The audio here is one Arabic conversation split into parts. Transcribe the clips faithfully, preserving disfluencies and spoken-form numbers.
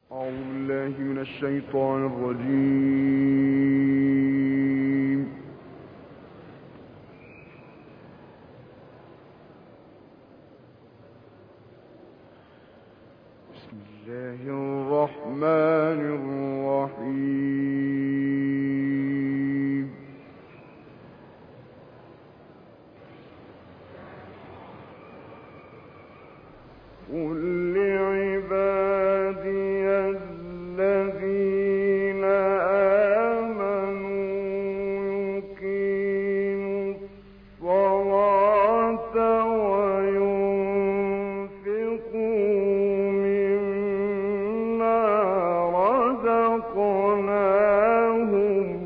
أعوذ بالله من الشيطان الرجيم. بسم الله الرحمن الرحيم. قل لعبادي الذين آمنوا يقيموا الصلاة وينفقوا مما رزقناهم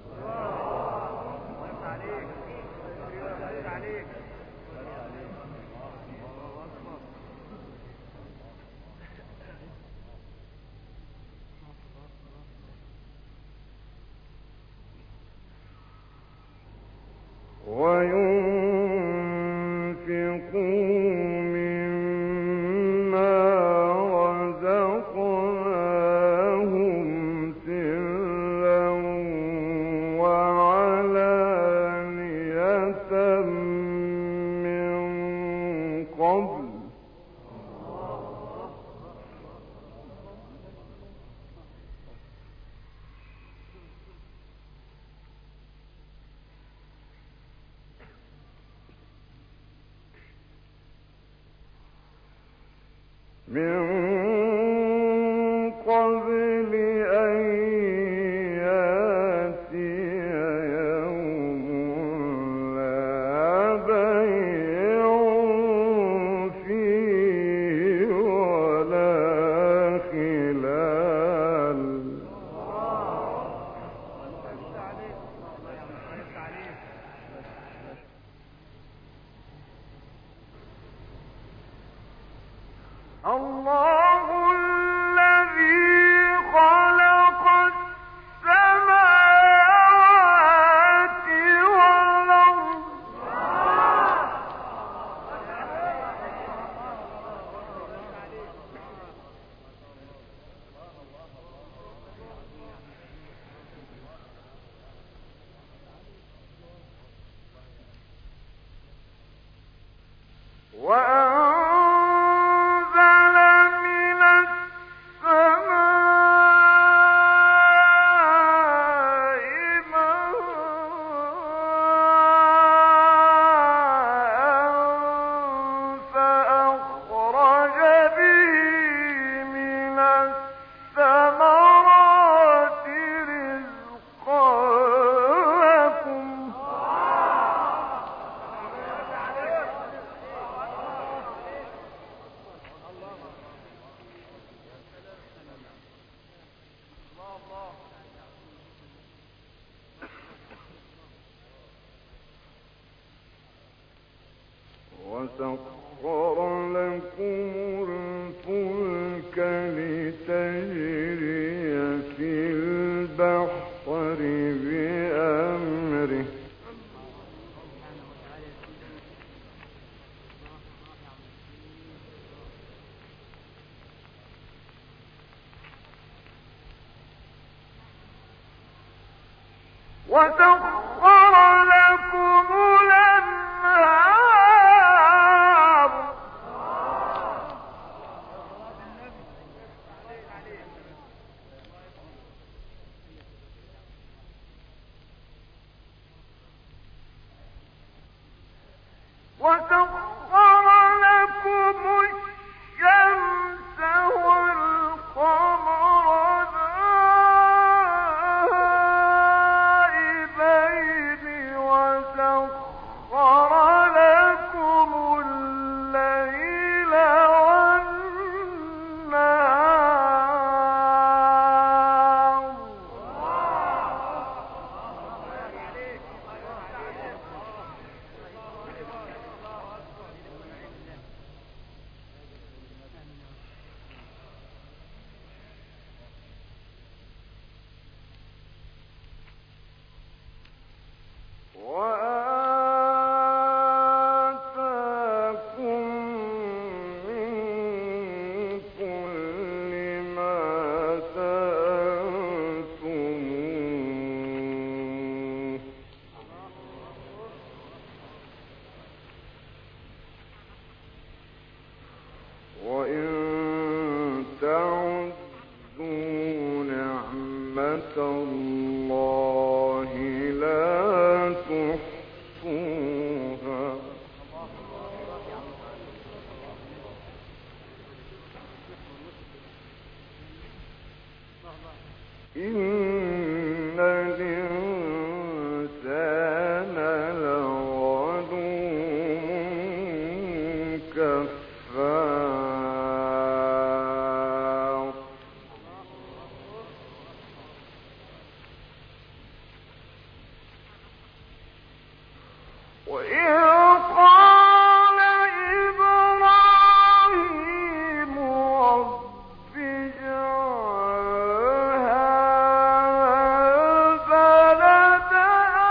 وينفقوا مما رزقناهم سرا وعلانية من قبل من قبل أن يأتي يوم لا بيع فيه ولا خلال الله الذي خلق السماوات والأرض وأنزل من السماء ماء فأخرج به من الثمرات رزقا لكم وسخر لكم الفلك لتجري في البحر بأمره وسخر لكم الأنهار وسخر لكم الشمس والقمر دائبين وسخر لكم الليل والنهار الله لا تحصوها إن الإنسان لظلوم كفار وإذ قال إبراهيم رب اجعل هذا البلد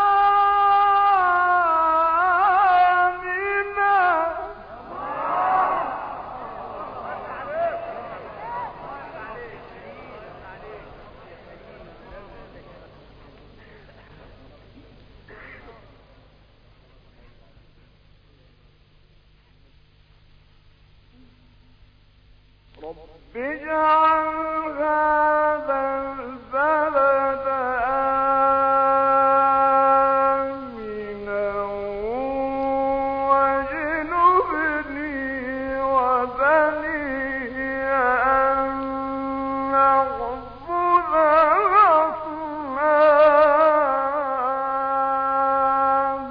رب اجعل هذا البلد آمنا واجنبني وبني أن نعبد الأصنام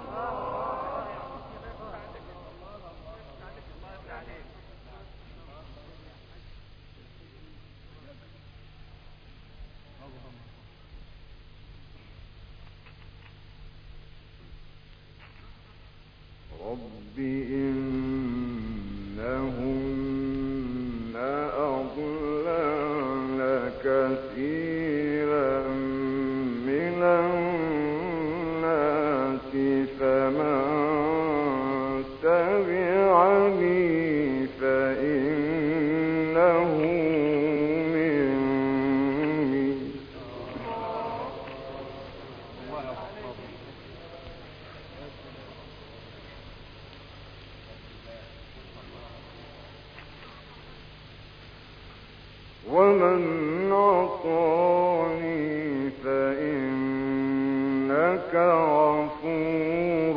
رب إنهن أضللن كثيرا من الناس فمن تبعني فإنه مني ومن عصاني فإنك غفور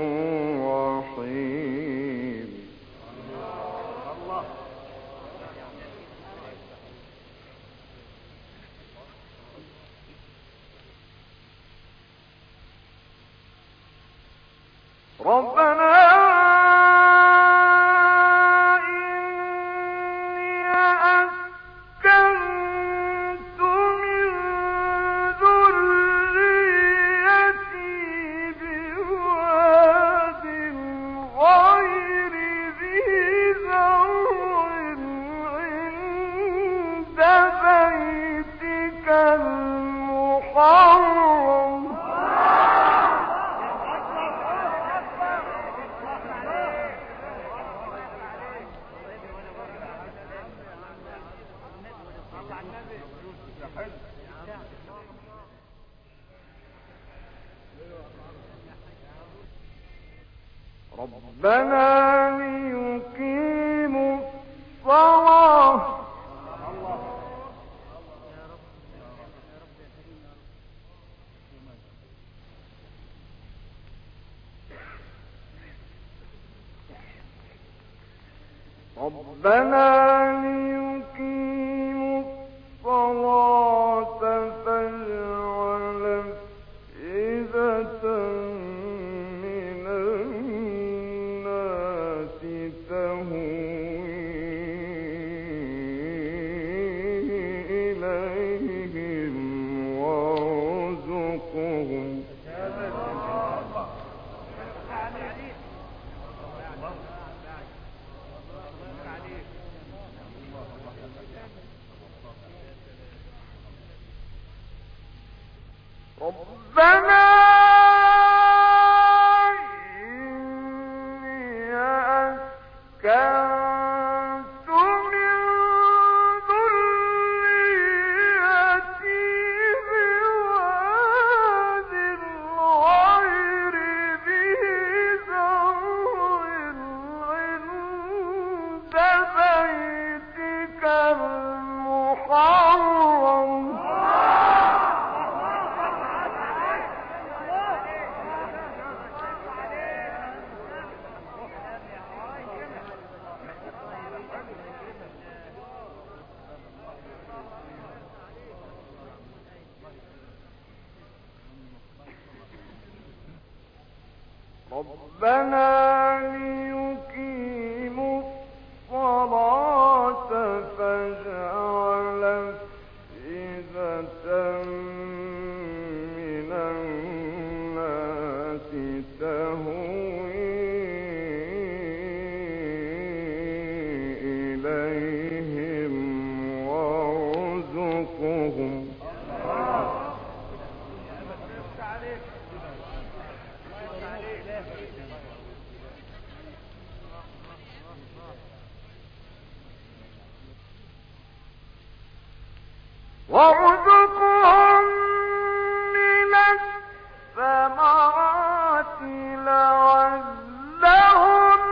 رحيم ربنا بيتك المحرم ربنا ليقيموا الصلاة ربنا ليقيموا الصلاة فاجعل أفئدة من الناس تهوي إليهم وارزقهم ربنا إني أسكنت من ذريتي بواد غير ذي زرع عند بيتك المحرم وارزقهم من الثمرات لعلهم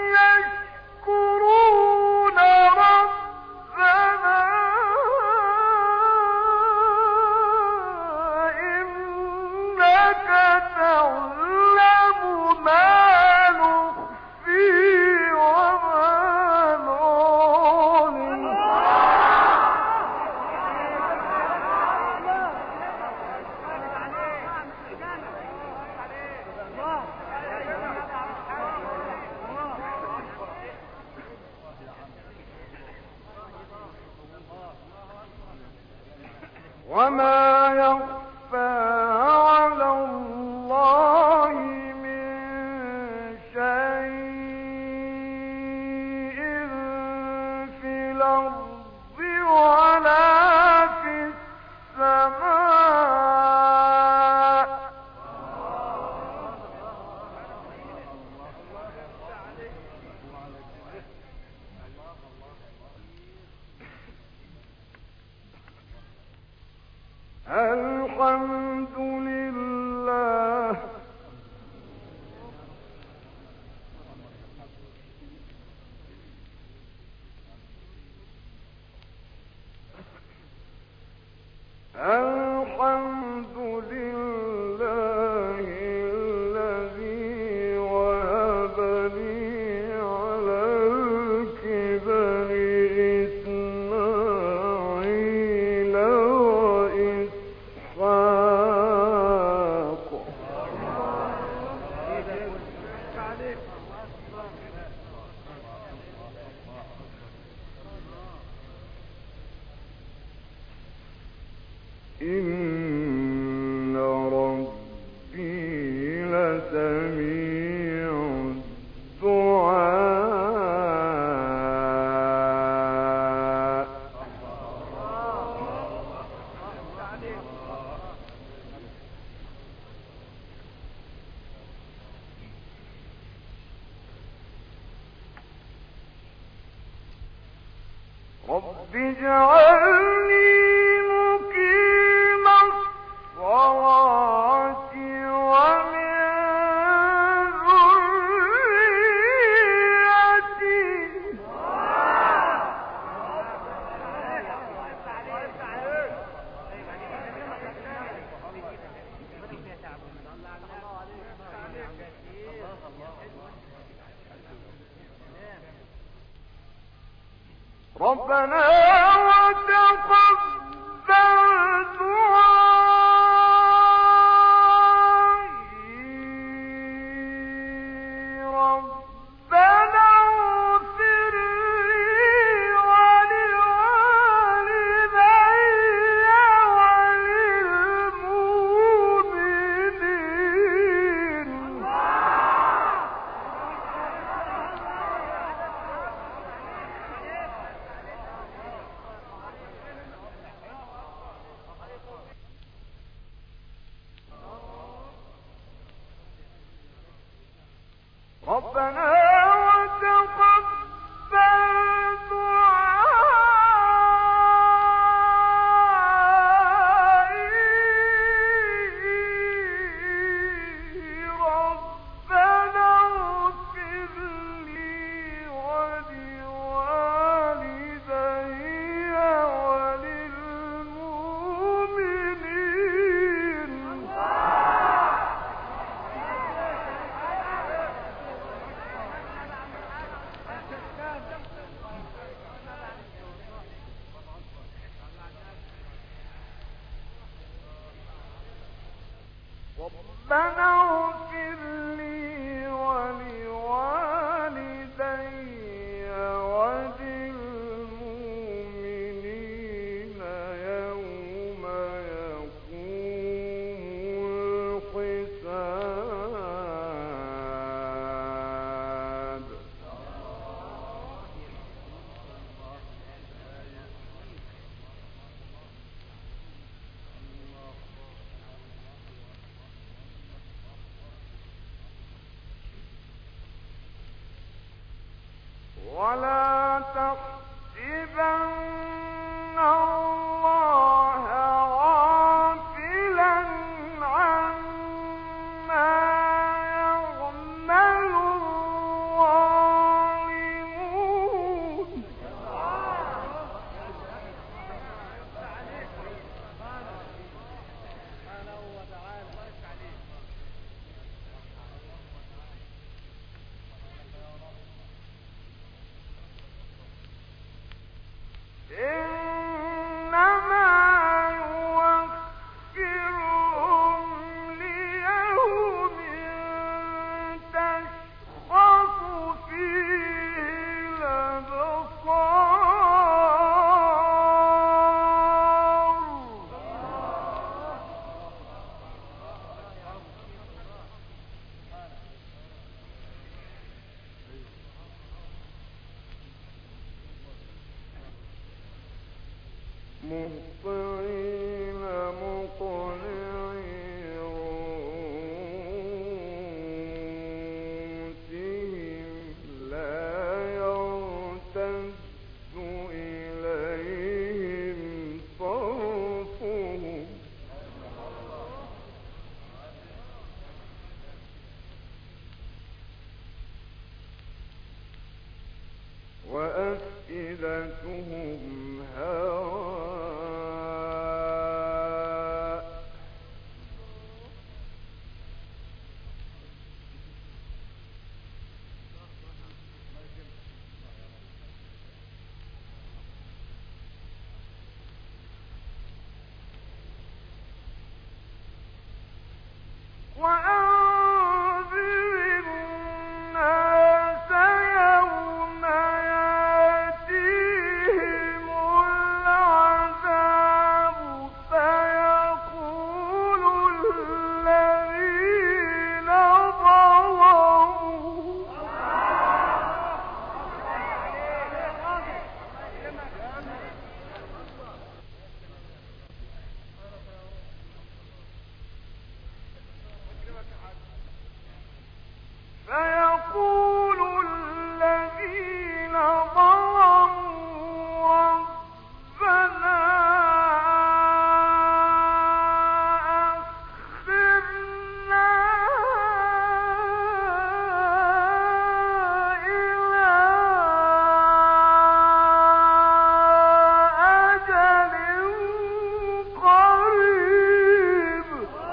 يشكرون ربنا إنك تعلم ما نخفي وما نعلن وما يخفى على الله من شيء في الأرض ولا في السماء الحمد لله الحمد لله الذي وهب لي على الكبر إسماعيل وإسحاق إن ربي لسميع الدعاء رب اجعلني مقيم الصلاة ومن ذريتي ربنا وتقبل دعائي ربنا اغفر لي ولوالدي وللمؤمنين ربنا وتقبل دعائي ربنا اغفر لي ولوالدي وللمؤمنين ربنا اغفر لي ولا تحسبن الله غافلا عما يعمل الظالمون إنما يوخرهم ليوم تشخص فيه الأبصار مهطعين مقنعي رؤوسهم لا يرتد إليهم طرفهم وأفئدتهم هواء وأنذر الناس يوم يأتيهم العذاب فيقول الذين ظلموا فيقول الذين ظلموا ربنا أخرنا إلى أجل قريب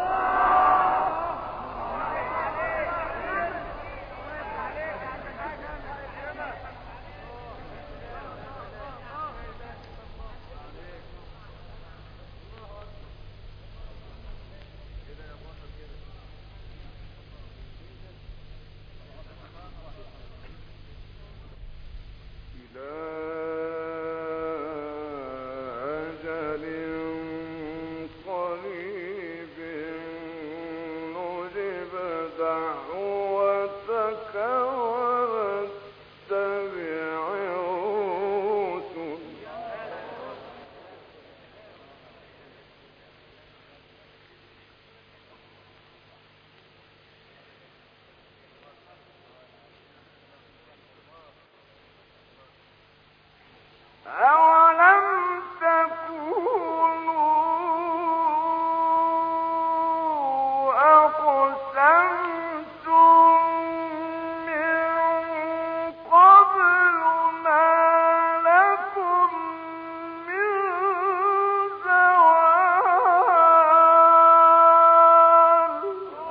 إلى أجل قريب نجب دعوتك ونتبع الرسل أولم تكونوا أقسمتم من قبل ما لكم من زوال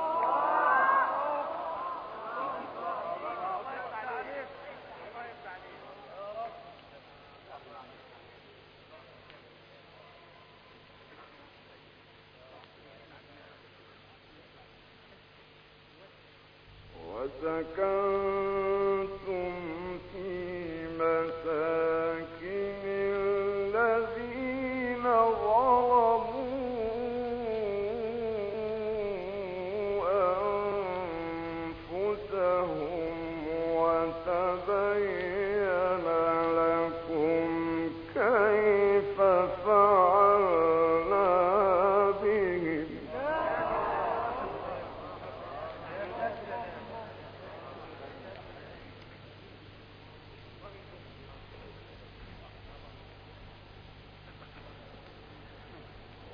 وسكنتم في مساكن الذين ظلموا أنفسهم وتبين لكم كيف فعلنا بهم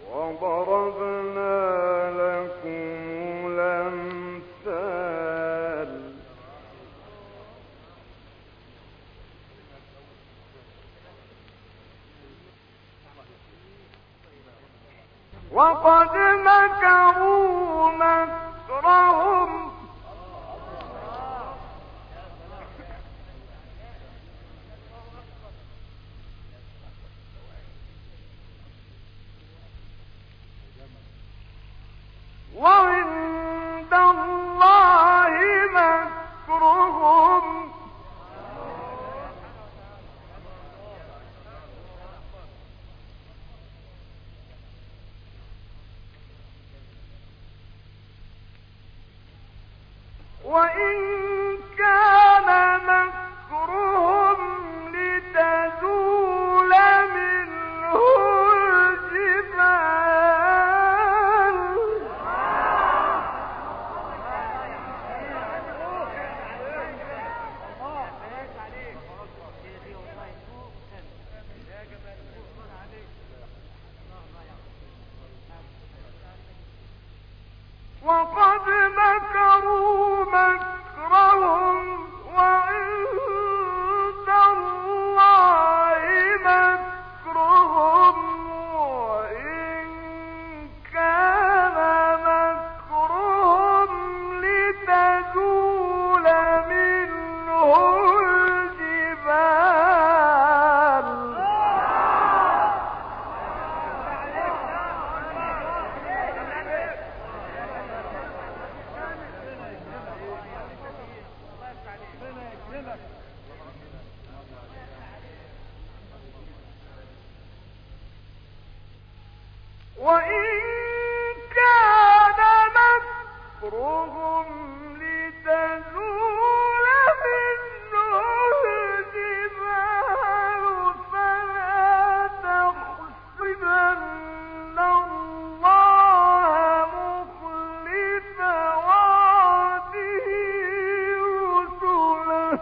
وضربنا لكم الأمثال وقد مكروا مكرهم وعند الله مكرهم وإن كان مكرهم لتزول منه الجبال وقد مكروا مكرهم وعند الله مكرهم وإن كان مكرهم لتزول منه الجبال وإن كان مكرهم لتزول منه الجبال فلا تحسبن الله مخلف وعده رسله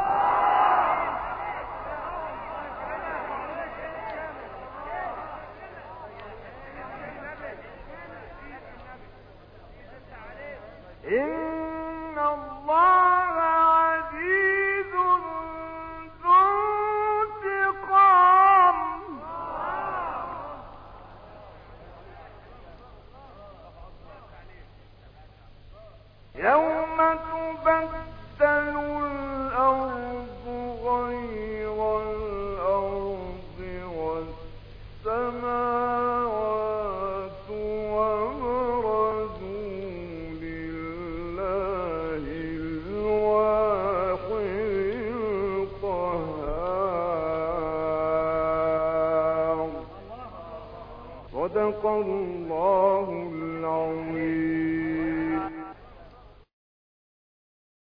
إن الله عزيز ذو انتقام يوم تبدل الأرض غير الأرض والسماوات وبرزوا لله الواحد القهار صدق الله العظيم.